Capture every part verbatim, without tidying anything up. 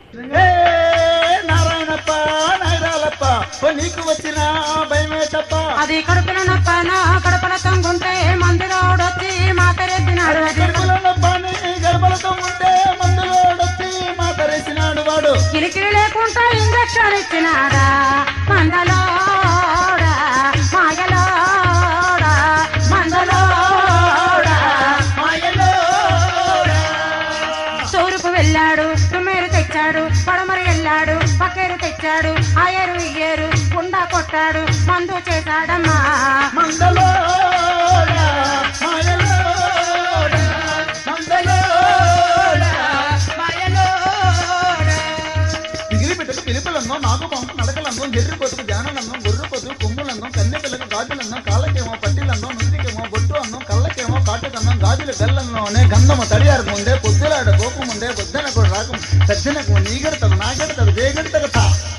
నారాయణప్ప నాయరాలప్ప నీకు వచ్చిన భయమే తప్ప అది కడుపుల నొప్పన కడుపుల తొంగుంటే మందులోడొచ్చి మాతరెత్తినాడు కడుపుల నొప్పని గర్భలతో ఉంటే మందులోడొచ్చి మాతరేసినాడు వాడు కిలికి లేకుండా ఇంజక్షన్ ఇచ్చినాడా మందలోడా మాయలోడా మందలోడా మాయలోడా తూర్పు వెళ్ళాడు తుమ్మేరు తెచ్చాడు పడమరి వెళ్ళాడు పక్కేరు తెచ్చాడు ఆయరు ఇయ్యేరు గుండా కొట్టాడు మందు చేశాడమ్మా మందలోడా మాయలోడా మందలోడా మాయలోడా పిగిలి పెట్టకు పిలిపిలన్నో నాగు పంపు నడకలన్నో ఎర్రి పొతుకు జానలన్నో గొర్రె పొతుకు కొమ్ములన్నో కన్నె పిల్లకు గాజులన్నో కాళ్ళకేమో పట్టిలన్నో నుదిరికేమో బొట్టు అన్నం కళ్ళకేమో కాటుకన్నం గాజుల గల్లల్లోనే గంధము తడియారు ముందే పొద్దులాడ గోపు ముందే బొద్దనకు రాకం సజ్జనకు నీగడతగు నాగడతగు జయగడతగ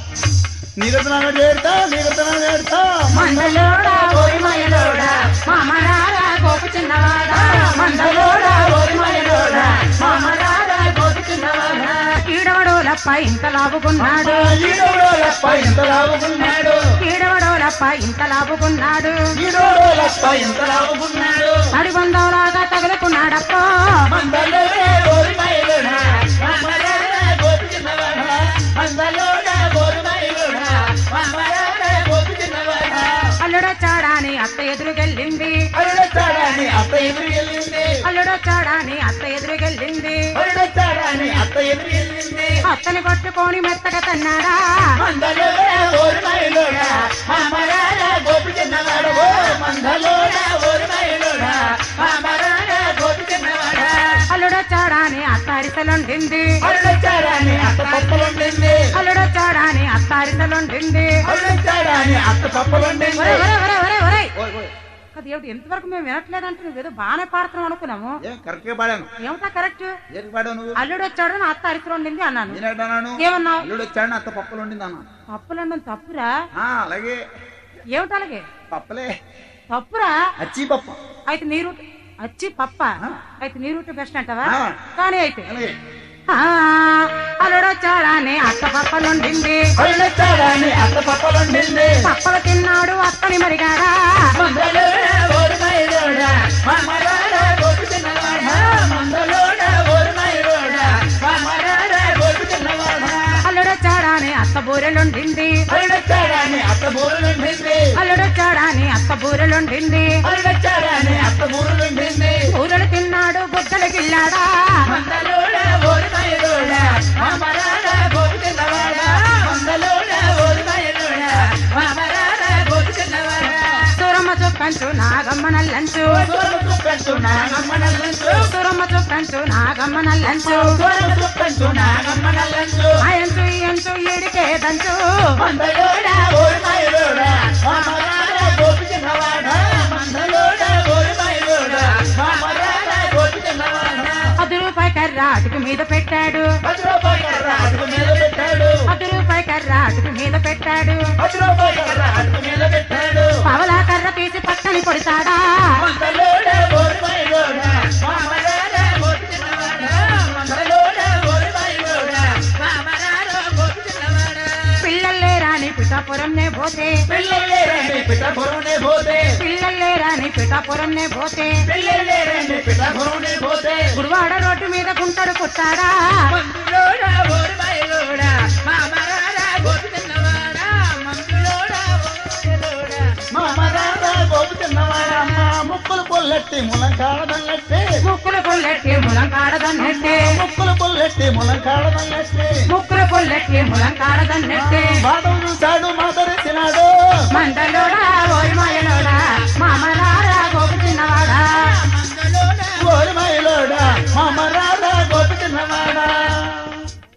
నీగడతనా చేడతా నీగడతనా చేడతా మందలోడా ఓరి మాయలోడా మామరారా గోపు చిన్నవాడా మందలోడా ఓరి మాయలోడా మామరారా గోపు చిన్నవాడా ఈడవడోలప్ప ఇంత లాభుకున్నాడు ఈడోడోలప్ప ఇంత లాభుకున్నాడు ఈడవడోలప్ప ఇంత లాభుకున్నాడు ఈడోడోలప్ప ఇంత లాభుకున్నాడు అడిబందోలాగా తగులుకున్నాడప్ప మందలోడా ఓరి మాయలోడా మామరారా గోపు చిన్నవాడా మందలోడా ఓరి మాయలోడా మామరారా గోపు చిన్నవాడా అల్లుడొచ్చాడాని అత్త ఎదురుకెళ్ళింది అరుడొచ్చాడని అత్త ఎదురుకెళ్ళింది అల్లుడొచ్చాడాని అత్త ఎదురుకెళ్ళింది అరుడొచ్చాడని అత్త ఎదురుకెళ్ళింది అత్తని పట్టుకొని మెత్తగా తన్నాడా మందలోడా ఓరి మాయలోడా మామరారా గోపు చిన్నవాడా ఓ మందలోడా ఓరి మాయలోడా మామరారా గోపు చిన్నవాడా అల్లుడొచ్చాడాని అత్త అరిసెలుండింది అరుడొచ్చాడని అత్త పప్పలుండింది అల్లుడొచ్చాడాని అత్త అరిసెలుండింది అరుడొచ్చాడని అత్త పప్పలుండింది ఒరే ఒరే ఒరే ఒరే ఒరే ఓయ్ ఓయ్ అది ఏమిటి ఎంతవరకు మేము వినట్లేదంటే నువ్వేదో బాగానే పాడుతున్నావు అనుకున్నాము ఏం కరెక్ట్గా పాడాను ఏమిటా కరెక్ట్ ఏది పాడావు నువ్వు అల్లుడొచ్చాడు నా అత్త అరిసెలుండింది అన్నాను నేనేటన్నాను ఏమన్నావు అల్లుడు వచ్చాడు అత్త పప్పులు ఉండింది అన్న పప్పులన్నం తప్పురా అలాగే ఏమిటి అలాగే పప్పలే తప్పురా అచ్చి పప్ప అయితే నీ రూట్ వచ్చి పప్ప అయితే నీ రూట్ బెస్ట్ అంటావా ఆ. కానీ అయితే అలాగే ఆ, అల్లుడొచ్చాడాని అత్త పప్పలుండింది అరుడొచ్చాడని అత్త పప్పలుండింది పప్పలు తిన్నాడు అత్తని మరిగాడా మందలోడా ఓరి మాయలోడా మామరారా గోపు చిన్నవాడా మందలోడా ఓరి మాయలోడా మామరారా గోపు చిన్నవాడా అల్లుడొచ్చాడాని అత్త బూరెలుండింది అరుడొచ్చాడని అత్త బూరులుండింది అల్లుడొచ్చాడాని అత్త బూరెలుండింది అరుడొచ్చాడని అత్త బూరులుండింది బూరెలు తిన్నాడు బుగ్గలు గిల్లాడా మందలోడా ఓరి మాయలోడా మామరారా గోపు చిన్నవాడా మందలోడా ఓరి మాయలోడా మామరారా గోపు చిన్నవాడా సూరమ్మ చుక్కంచు నాగమ్మ నల్లంచు సోరమ చుక్కంచు నాగమ్మ నల్లంచు సూరమ్మ చుక్కంచు నాగమ్మ నల్లంచు సోరమ చుక్కంచు నాగమ్మ నల్లంచు అయంచు ఇయంచు ఈడికే దంచు మందలోడా ఓరి మాయలోడా మామరారా గోపు చిన్నవాడా మందలోడా ఓరి మాయలోడా మామరారా గోపు చిన్నవాడా పది రూపాయి కర్ర అటుకు మీద పెట్టాడు పది రూపాయల కర్ర అడుగు మీద పెట్టాడు పది రూపాయి కర్ర అటుకు మీద పెట్టాడు పది రూపాయల కర్ర అడుగు మీద పెట్టాడు పవలా కర్ర తీసి పక్కని కొడతాడా మందలోడా ఓరి మాయలోడా మామరారా గోపు చిన్నవాడా మందలోడా ఓరి మాయలోడా మామరారా గోపు చిన్నవాడా పిల్లల్లే రాని పిఠాపురం నే పోతే పిల్లలే రండి పిఠాపురంనే పోతే పిల్లల్లే రాని పిఠాపురం నే పోతే పిల్లలే రండి పిఠాపురంనే పోతే గుడివాడ రోడ్డు మీద గుంటడు కొట్టాడా మందులోడా ఓరి మాయలోడా మామరారా గోపు చిన్నవాడా మందులోడా ఓరి మాయలోడా మామరారా గోపు చిన్నవాడా మా ముక్కులు పొల్లెట్టి ములంకాడదన్నట్టే ముక్కులు పొల్లెట్టి ములం కాడదన్నట్టే ముక్కులు పొల్లెట్టి ములంకాడదన్నట్టే ముక్కులు పొల్లెట్టి ములం కాడదన్నట్టే బాటలు చూశాడు మాతరేసినాడు మందలో